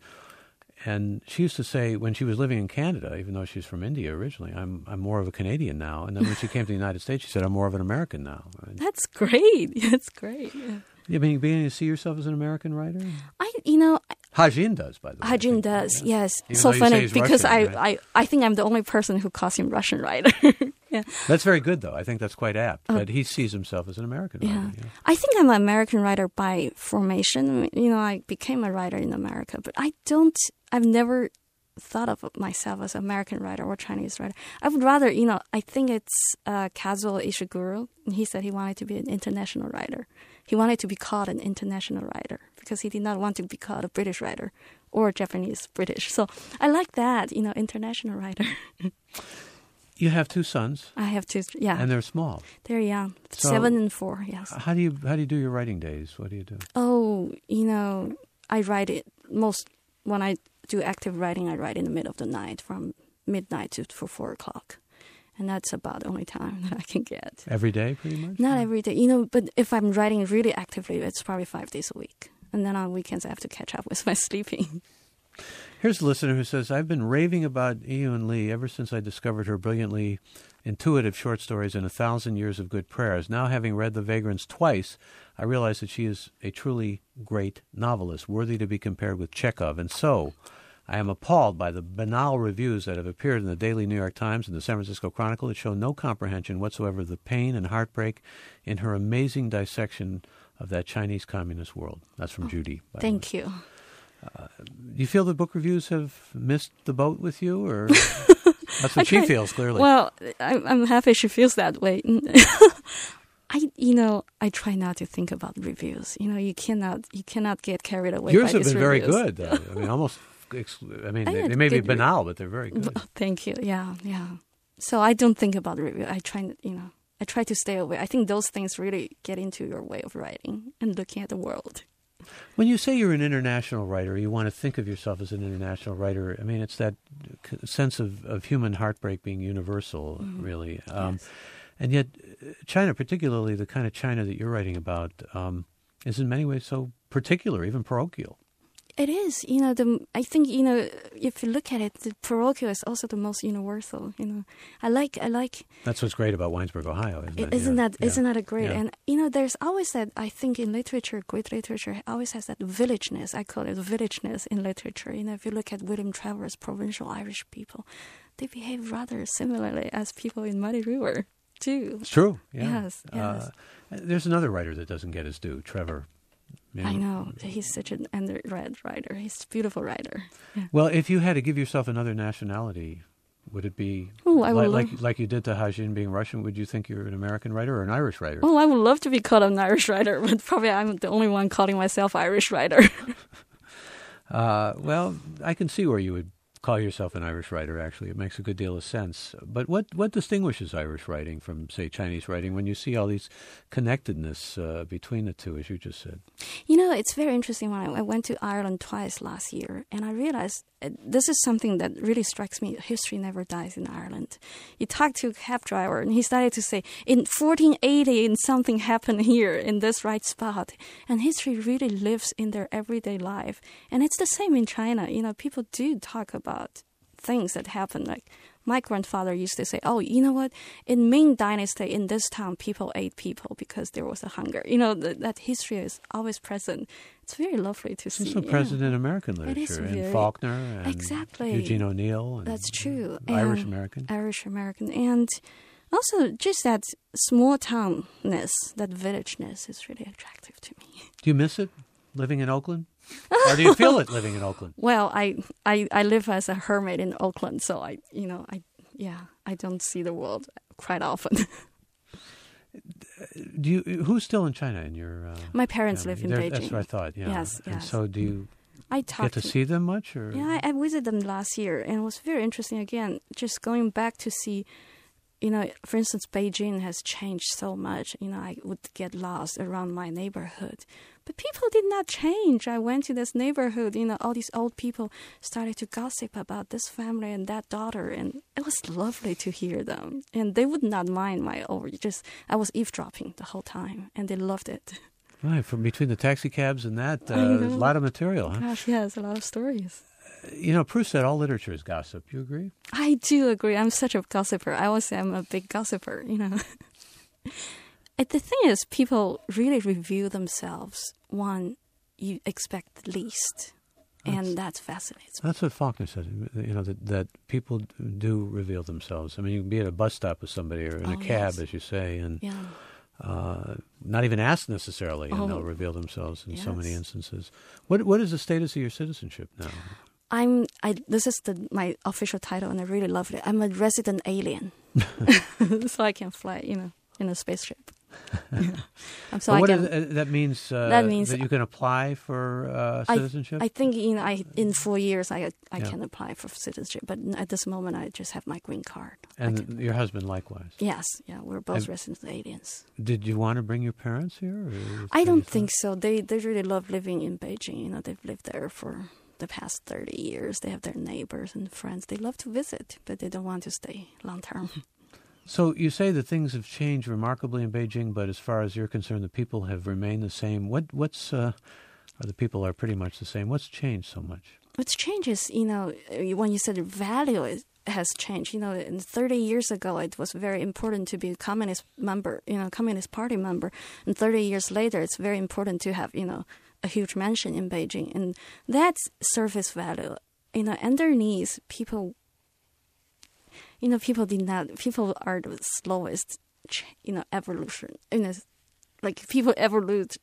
And she used to say when she was living in Canada, even though she's from India originally, I'm I'm more of a Canadian now. And then when she came to the United States, she said, I'm more of an American now. And that's great. That's great. Yeah. You mean, beginning to see yourself as an American writer? I, you know... Ha Jin does, by the way. Ha Jin does, yeah. yes. Even so funny because Russian, I, right? I, I think I'm the only person who calls him Russian writer. Yeah. That's very good, though. I think that's quite apt. Uh, but he sees himself as an American yeah. writer. Yeah. I think I'm an American writer by formation. You know, I became a writer in America, but I don't, I've never thought of myself as an American writer or Chinese writer. I would rather, you know, I think it's uh, Kazuo Ishiguro. He said he wanted to be an international writer. He wanted to be called an international writer because he did not want to be called a British writer or Japanese British. So I like that, you know, international writer. You have two sons. I have two, yeah. And they're small. They're young, So- seven and four, yes. How do you how do you do your writing days? What do you do? Oh, you know, I write it most, when I do active writing, I write in the middle of the night from midnight to for four o'clock. And that's about the only time that I can get. Every day, pretty much? Not every day, you know, but if I'm writing really actively, it's probably five days a week. And then on weekends, I have to catch up with my sleeping. Here's a listener who says, I've been raving about Yiyun Li ever since I discovered her brilliantly intuitive short stories and A Thousand Years of Good Prayers. Now, having read The Vagrants twice, I realize that she is a truly great novelist, worthy to be compared with Chekhov. And so, I am appalled by the banal reviews that have appeared in the Daily New York Times and the San Francisco Chronicle that show no comprehension whatsoever of the pain and heartbreak in her amazing dissection of that Chinese communist world. That's from Oh, Judy. by the way. Thank you. Do you feel the book reviews have missed the boat with you, or that's what she try- feels clearly? Well, I'm, I'm happy she feels that way. I, you know, I try not to think about reviews. You know, you cannot, you cannot get carried away. Yours by have these been very reviews. good. Uh, I mean, almost. ex- I mean, I they, had they may be good re- banal, but they're very good. Oh, thank you. Yeah, yeah. So I don't think about review. I try, you know, I try to stay away. I think those things really get into your way of writing and looking at the world. When you say you're an international writer, you want to think of yourself as an international writer. I mean, it's that c- sense of, of human heartbreak being universal, Mhm. really. Um, Yes. And yet, uh, China, particularly the kind of China that you're writing about, um, is in many ways so particular, even parochial. It is, you know, the, I think, you know, if you look at it, the parochial is also the most universal, you know. I like, I like, That's what's great about Winesburg, Ohio, isn't it? isn't Yeah. that, Yeah. isn't that a great, Yeah. and, you know, there's always that, I think in literature, great literature always has that villageness, I call it villageness in literature. You know, if you look at William Travers' provincial Irish people, they behave rather similarly as people in Muddy River, too. It's true. Yeah. Yes, yes. Uh, there's another writer that doesn't get his due, Trevor. You I know, he's such an underread writer. He's a beautiful writer. Yeah. Well, if you had to give yourself another nationality, would it be Ooh, I like, would like love- like you did to Hajin being Russian? Would you think you're an American writer or an Irish writer? Oh, I would love to be called an Irish writer, but probably I'm the only one calling myself Irish writer. Uh, well, I can see where you would call yourself an Irish writer, actually. It makes a good deal of sense. But what, what distinguishes Irish writing from, say, Chinese writing when you see all these connectedness uh, between the two, as you just said? You know, it's very interesting. When I, I went to Ireland twice last year, and I realized uh, this is something that really strikes me. History never dies in Ireland. You talk to a cab driver, and he started to say, in fourteen eighty, and something happened here in this right spot. And history really lives in their everyday life. And it's the same in China. You know, people do talk about things that happen. Like my grandfather used to say, oh, you know what? In Ming Dynasty, in this town, people ate people because there was a hunger. You know, th- that history is always present. It's very lovely to It's see. also yeah. present in American It is literature, in very- Faulkner and Exactly. Eugene O'Neill. And That's true. Irish And American. Irish American. And also just that small townness, that villageness is really attractive to me. Do you miss it, living in Oakland? Or do you feel it living in Oakland? Well, I, I, I live as a hermit in Oakland, so I, you know, I, yeah, I don't see the world quite often. Do you? Who's still in China in your? Uh, My parents family? live in They're- Beijing. That's what I thought. Yeah. Yes, And yes. so, do you I get talked to see them much? Or Yeah, I, I visited them last year, and it was very interesting. Again, just going back to see, you know, for instance, Beijing has changed so much. You know, I would get lost around my neighborhood. But people did not change. I went to this neighborhood, you know, all these old people started to gossip about this family and that daughter, and it was lovely to hear them. And they would not mind my over, just, I was eavesdropping the whole time, and they loved it. Right, from between the taxi cabs and that, uh, I know. there's a lot of material. Huh? Gosh, yes, a lot of stories. You know, Proust said all literature is gossip. You agree? I do agree. I'm such a gossiper. I always say I'm a big gossiper, you know. And the thing is, people really review themselves when you expect the least. And that fascinates me. That's what Faulkner said, you know, that, that people do reveal themselves. I mean, you can be at a bus stop with somebody or in Oh, a cab, yes. as you say, and Yeah. uh, not even asked necessarily, and Oh, they'll reveal themselves in so many yes. instances. What What is the status of your citizenship now? I'm, I, this is the, my official title, and I really love it. I'm a resident alien. So I can fly, you know, in a spaceship. um, so But I what can, is, uh, that means? Uh, That means that you can apply for uh, citizenship. I think you know, I in four years I I Yeah. can apply for citizenship, but at this moment I just have my green card. I and can- your husband likewise. yes, yeah, we're both And- resident aliens. Did you want to bring your parents here? Or is I that don't you think so. They they really love living in Beijing. You know, they've lived there for the past thirty years. They have their neighbors and friends. They love to visit, but they don't want to stay long term. So you say that things have changed remarkably in Beijing, but as far as you're concerned, the people have remained the same. What what's uh, or the people are pretty much the same. What's changed so much? What's changed is, you know, when you said value is, has changed. You know, in thirty years ago, it was very important to be a communist member, you know, Communist Party member. And thirty years later, it's very important to have, you know, a huge mansion in Beijing. And that's surface value. You know, underneath, people, you know, people did not, people are the slowest, you know, evolution. You know, like people evolve.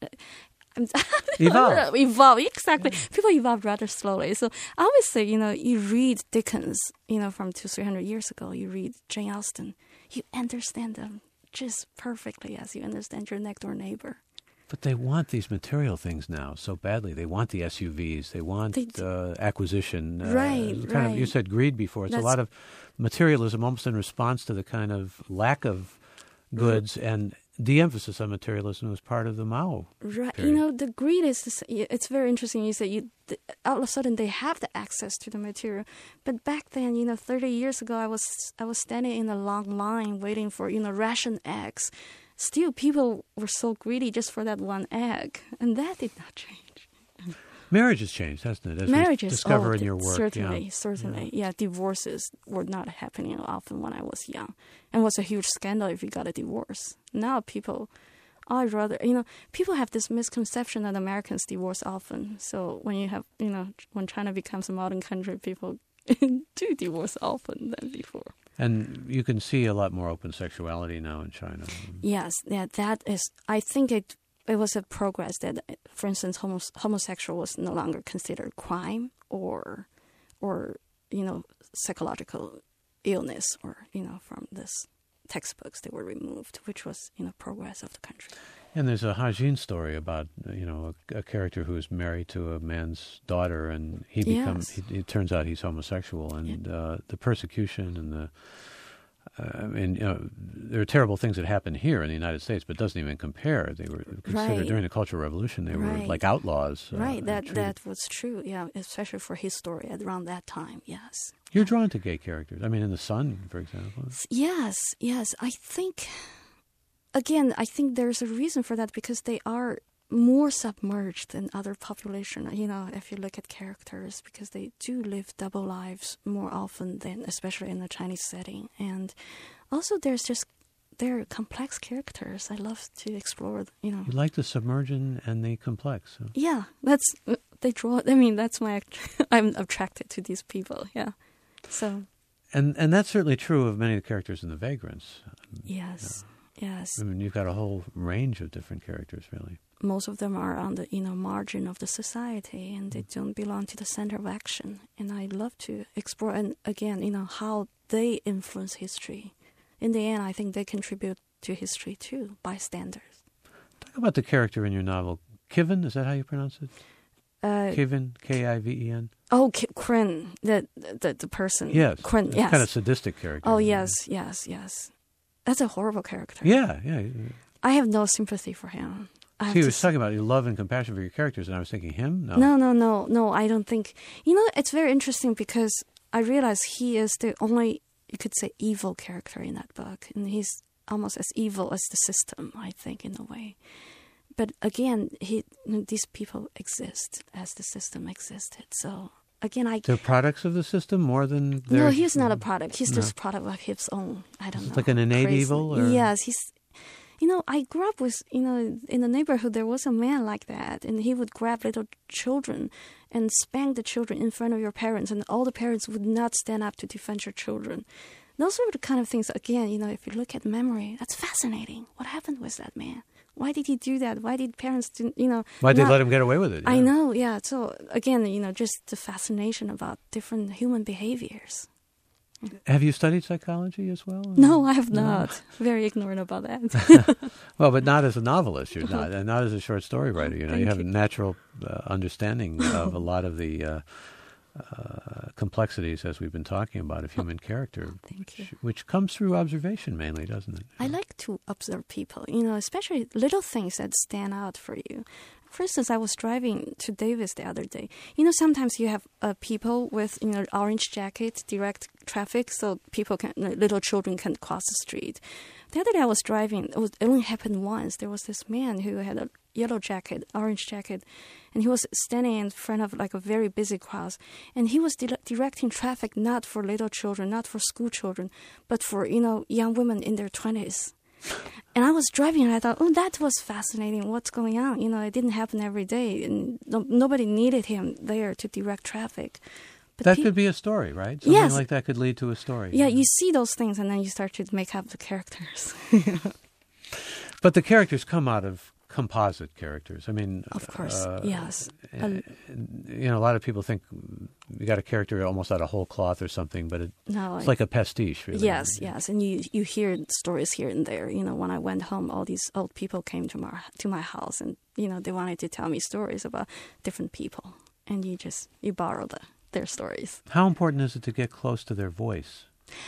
Evolve. evolve, exactly. People evolve rather slowly. So I always say, you know, you read Dickens, you know, from two, three hundred years ago. You read Jane Austen, you understand them just perfectly as you understand your next door neighbor. But they want these material things now so badly. They want the S U Vs. They want They uh, acquisition. Uh, Right, kind Of, you right. said greed before. It's That's- a lot of materialism, almost in response to the kind of lack of goods and de-emphasis on materialism was part of the Mao. Right. period. You know, the greed is, it's very interesting. You say you, the, all of a sudden they have the access to the material. But back then, you know, thirty years ago, I was, I was standing in a long line waiting for, you know, ration eggs. Still, people were so greedy just for that one egg. And that did not change. Marriage has changed, hasn't it? As we Marriages, discover oh, in your work. certainly, yeah. certainly. Yeah. divorces were not happening often when I was young. And it was a huge scandal if you got a divorce. Now people, I'd rather, you know, people have this misconception that Americans divorce often. So when you have, you know, when China becomes a modern country, people do divorce often than before. And you can see a lot more open sexuality now in China. Yes, yeah, that is, I think it it was a progress that, for instance, homos- homosexual was no longer considered crime or, or, you know, psychological illness or, you know, from this textbooks they were removed, which was, you know, progress of the country. And there's a Hajin story about, you know, a, a character who is married to a man's daughter, and he becomes. Yes. He, it turns out he's homosexual, and Yeah. uh, the persecution and the. Uh, I mean, you know, there are terrible things that happen here in the United States, but it doesn't even compare. They were considered Right. during the Cultural Revolution. They were Right. like outlaws. Uh, Right, that treated. that was true, yeah, especially for his story at around that time, yes. You're drawn to gay characters. I mean, in The Sun, for example. Yes, yes. I think, again, I think there's a reason for that because they are more submerged than other population. You know, if you look at characters, because they do live double lives more often than, especially in the Chinese setting. And also there's just, they're complex characters. I love to explore, you know. You like the submergent and the complex. Huh? Yeah, that's, they draw, I mean, that's my, I'm attracted to these people, yeah. So. And and that's certainly true of many of the characters in The Vagrants. Yes, yes. I mean, you've got a whole range of different characters, really. Most of them are on the, you know, margin of the society, and they don't belong to the center of action. And I love to explore, and again, you know, how they influence history. In the end, I think they contribute to history too, bystanders. Talk about the character in your novel, Kivin. Is that how you pronounce it? Uh, Kivin, K I V E N. oh, K- Kren, the, the the person. Yes, Kren, it's yes. kind of sadistic character. Oh yes, yes, yes. That's a horrible character. Yeah, yeah. I have no sympathy for him. I have See, he to was talking about your love and compassion for your characters, and I was thinking him. No, No, no, no, no, I don't think. You know, it's very interesting because I realize he is the only, you could say, evil character in that book. And he's almost as evil as the system, I think, in a way. But again, he, these people exist as the system existed. So again, I... They're products of the system more than they're... No, he's not a product. He's No. just a product of his own, I don't It's know. like an innate crazy. evil, or- Yes, he's... You know, I grew up with, you know, in the neighborhood, there was a man like that, and he would grab little children and spank the children in front of your parents, and all the parents would not stand up to defend your children. Those are the kind of things, again, you know, if you look at memory, that's fascinating. What happened with that man? Why did he do that? Why did parents, do, you know... Why did not- they let him get away with it? I Yeah. know, yeah. So, again, you know, just the fascination about different human behaviors. Have you studied psychology as well? No, I have No? not. Very ignorant about that. Well, but not as a novelist, you're not, and not as a short story writer. You know, Thank you have you. a natural uh, understanding of a lot of the uh, uh, complexities, as we've been talking about, of human character, Thank which, you. which comes through observation mainly, doesn't it? I like to observe people, you know, especially little things that stand out for you. For instance, I was driving to Davis the other day. You know, sometimes you have uh, people with, you know, orange jacket, direct traffic, so people can, little children can cross the street. The other day I was driving, it, was, it only happened once. There was this man who had a yellow jacket, orange jacket, and he was standing in front of like a very busy crowd. And he was di- directing traffic not for little children, not for school children, but for, you know, young women in their twenties. And I was driving and I thought, oh, that was fascinating. What's going on? You know, it didn't happen every day. And no, nobody needed him there to direct traffic. But That pe- could be a story, right? Something Yes. like that could lead to a story. Yeah, you see those things and then you start to make up the characters. But the characters come out of composite characters. I mean, Of course, uh, yes. uh, you know, a lot of people think you got a character almost out of whole cloth or something, but it, No, it's I- like a pastiche, really. Yes, yes, and you you hear stories here and there. You know, when I went home, all these old people came to my to my house, and you know they wanted to tell me stories about different people, and you just you borrow the, their stories. How important is it to get close to their voice?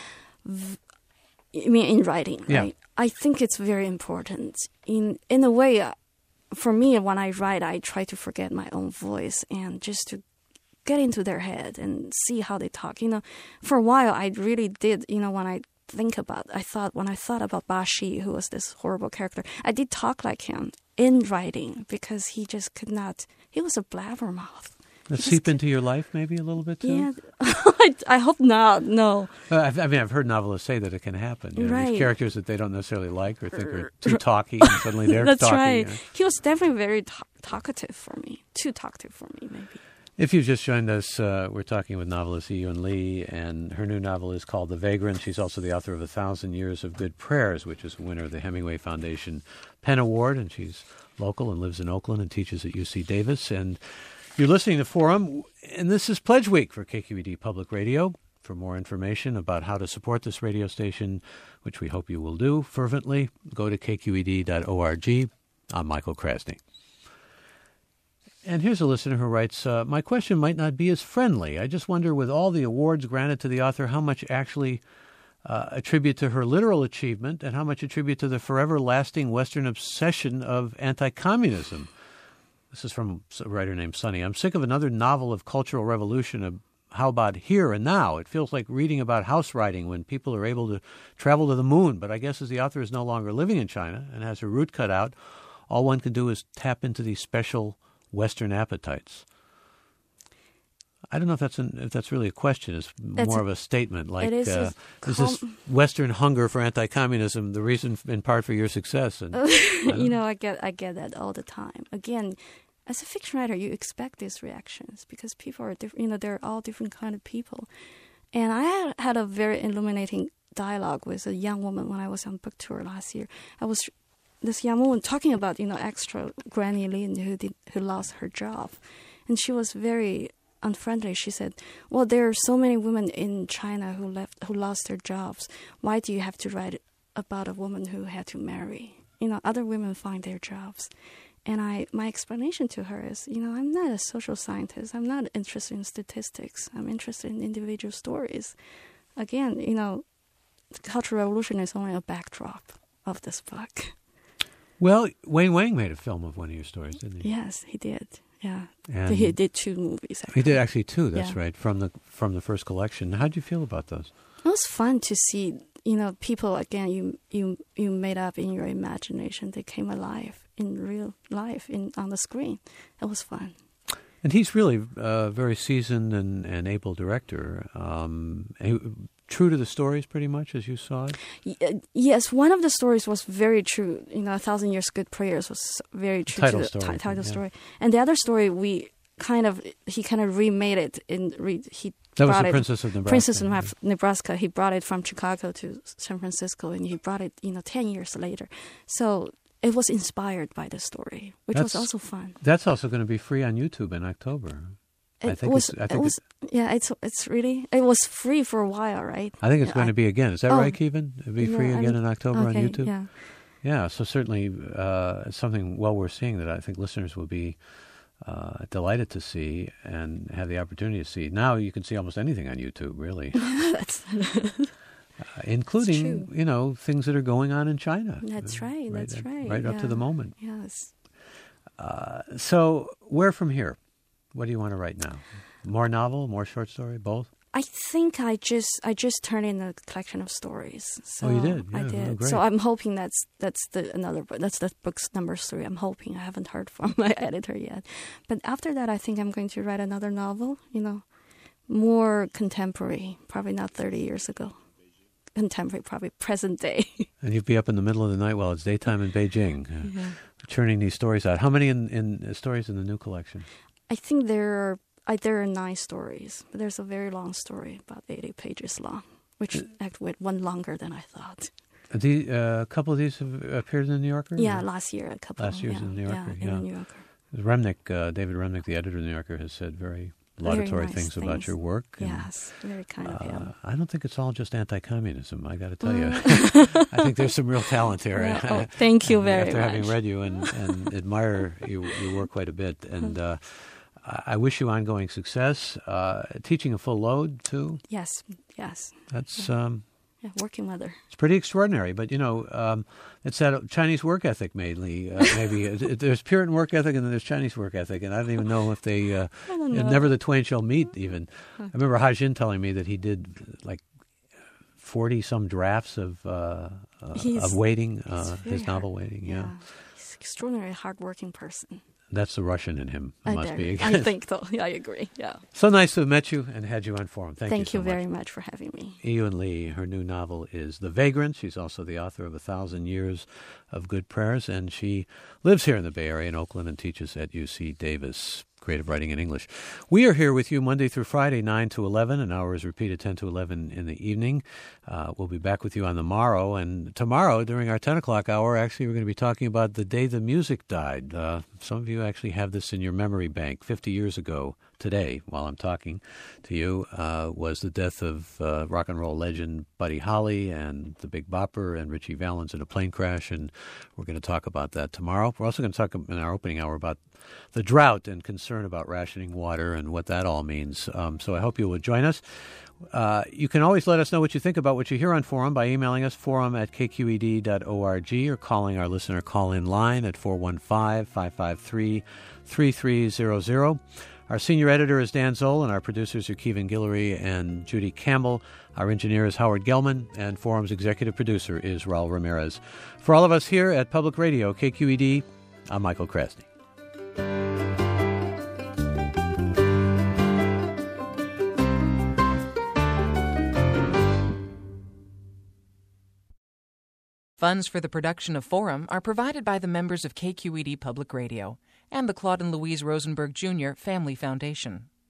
I mean, in writing, Yeah. right? I think it's very important. In in a way, uh, for me, when I write, I try to forget my own voice and just to get into their head and see how they talk. You know, for a while, I really did. You know, when I think about, I thought when I thought about Ba Shi, who was this horrible character, I did talk like him in writing because he just could not. He was a blabbermouth. Does Just seep into your life maybe a little bit too? Yeah, I, I hope not. No. Uh, I've, I mean, I've heard novelists say that it can happen. You know, Right. These characters that they don't necessarily like or think are too talky, and suddenly they're That's talking. right. you know. He was definitely very ta- talkative for me. Too talkative for me, maybe. If you've just joined us, uh, we're talking with novelist Yiyun Li, and her new novel is called The Vagrant. She's also the author of A Thousand Years of Good Prayers, which is a winner of the Hemingway Foundation Pen Award, and she's local and lives in Oakland and teaches at U C Davis. And you're listening to Forum, and this is Pledge Week for K Q E D Public Radio. For more information about how to support this radio station, which we hope you will do fervently, go to k q e d dot org. I'm Michael Krasny. And here's a listener who writes, uh, my question might not be as friendly. I just wonder, with all the awards granted to the author, how much actually uh, attribute to her literal achievement and how much attribute to the forever-lasting Western obsession of anti-communism? This is from a writer named Sunny. I'm sick of another novel of cultural revolution. Of how about here and now? It feels like reading about house riding when people are able to travel to the moon. But I guess as the author is no longer living in China and has her root cut out, all one can do is tap into these special Western appetites. I don't know if that's an, if that's really a question. It's That's more a- of a statement. Like, it is a uh, is this com- Western hunger for anti-communism the reason, in part, for your success? And you know, I get I get that all the time. Again, as a fiction writer, you expect these reactions because people are different. You know, they're all different kind of people. And I had, had a very illuminating dialogue with a young woman when I was on book tour last year. I was this young woman talking about, you know, extra Granny Lin who did, who lost her job, and she was very unfriendly. She said, "Well, there are so many women in China who left, who lost their jobs. Why do you have to write about a woman who had to marry? You know, other women find their jobs." And I, my explanation to her is, you know, I'm not a social scientist. I'm not interested in statistics. I'm interested in individual stories. Again, you know, the Cultural Revolution is only a backdrop of this book. well, Wayne Wang made a film of one of your stories, didn't he? Yes, he did. Yeah, And he did two movies. Actually. he did actually two. That's Yeah. right, from the from the first collection. How'd you feel about those? It was fun to see, you know, people again. You you you made up in your imagination. They came alive in real life in on the screen. It was fun. And he's really a very seasoned and, and able director. Um, he, true to the stories, pretty much, as you saw it. Y- uh, Yes, one of the stories was very true. You know, A Thousand Years Good Prayers was very true Title to the story, ti- title yeah. story. And the other story, we kind of, he kind of remade it. In re- he That was brought the it, Princess of Nebraska. Princess of Neb- Nebraska. He brought it from Chicago to San Francisco, and he brought it, you know, ten years later. So it was inspired by the story, which was That's- also fun. That's also going to be free on YouTube in October. It I think was, it's, I it think was, it's, yeah, it's it's really, it was free for a while, right? I think it's Yeah, going I- to be again. Is that Oh. right, Kevin? It'll be free yeah, again I'm- in October okay, on YouTube? Yeah. Yeah, so certainly uh, it's something well worth seeing that I think listeners will be uh, delighted to see and have the opportunity to see. Now you can see almost anything on YouTube, really, That's uh, including, true. you know, things that are going on in China. That's Uh, right. That's at- right. Right up to yeah. the moment. Yes. Uh, so where from here? What do you want to write now? More novel, more short story, both? I think I just I just turned in a collection of stories. So Oh, you did? I Yeah, did. oh, great. So I'm hoping that's that's the another book. That's the book's number three. I'm hoping. I haven't heard from my editor yet. But after that, I think I'm going to write another novel. You know, more contemporary. Probably not thirty years ago. Contemporary, probably present day. And you'd be up in the middle of the night while it's daytime in Beijing, uh, Yeah. churning these stories out. How many in, in uh, stories in the new collection? I think there are I, there are nine stories, but there's a very long story, about eighty pages long, which actually went longer than I thought. The, uh, a couple of these have appeared in the New Yorker? Yeah, or- last year a couple. Last year's yeah, in the New Yorker, yeah, yeah. in the New Yorker. Remnick, uh, David Remnick, the editor of the New Yorker, has said very laudatory nice things, about things. your work. and, Yes, very kind of uh, him. I don't think it's all just anti-communism, I got to tell you. Mm. I think there's some real talent here. Yeah, oh, thank you very After much. having read you and, and admire your, your work quite a bit. And uh, I I wish you ongoing success. Uh, teaching a full load, too. Yes, yes. That's um, Yeah, working mother. it's pretty extraordinary. But, you know, um, it's that Chinese work ethic, mainly. Uh, maybe It- it- there's Puritan work ethic and then there's Chinese work ethic. And I don't even know if they, uh, I don't know. never the twain shall meet, even. I remember Hajin telling me that he did like forty-some drafts of uh, uh, He's- of Waiting, he's uh, very his novel hard- Waiting, yeah. He's an extraordinarily hardworking person. That's the Russian in him, it I, must dare- be. I think so. Yeah, I agree. Yeah. So nice to have met you and had you on Forum. Thank, Thank you you so very much. much for having me. Iyun Lee, her new novel is The Vagrant. She's also the author of A Thousand Years of Good Prayers, and she lives here in the Bay Area in Oakland and teaches at U C Davis. Creative Writing in English. We are here with you Monday through Friday, nine to eleven. An hour is repeated ten to eleven in the evening. Uh, we'll be back with you on the morrow. And tomorrow, during our ten o'clock hour, actually, we're going to be talking about the day the music died. Uh, some of you actually have this in your memory bank. fifty years ago today, while I'm talking to you, uh, was the death of uh, rock and roll legend Buddy Holly and the Big Bopper and Richie Valens in a plane crash. And we're going to talk about that tomorrow. We're also going to talk in our opening hour about the drought and concern about rationing water and what that all means. Um, so I hope you will join us. Uh, you can always let us know what you think about what you hear on Forum by emailing us, forum at k q e d dot org, or calling our listener call-in line at four one five, five five three, three three zero zero. Our senior editor is Dan Zoll, and our producers are Kevin Guillory and Judy Campbell. Our engineer is Howard Gelman, and Forum's executive producer is Raul Ramirez. For all of us here at Public Radio, K Q E D, I'm Michael Krasny. Funds for the production of Forum are provided by the members of K Q E D Public Radio and the Claude and Louise Rosenberg Junior Family Foundation.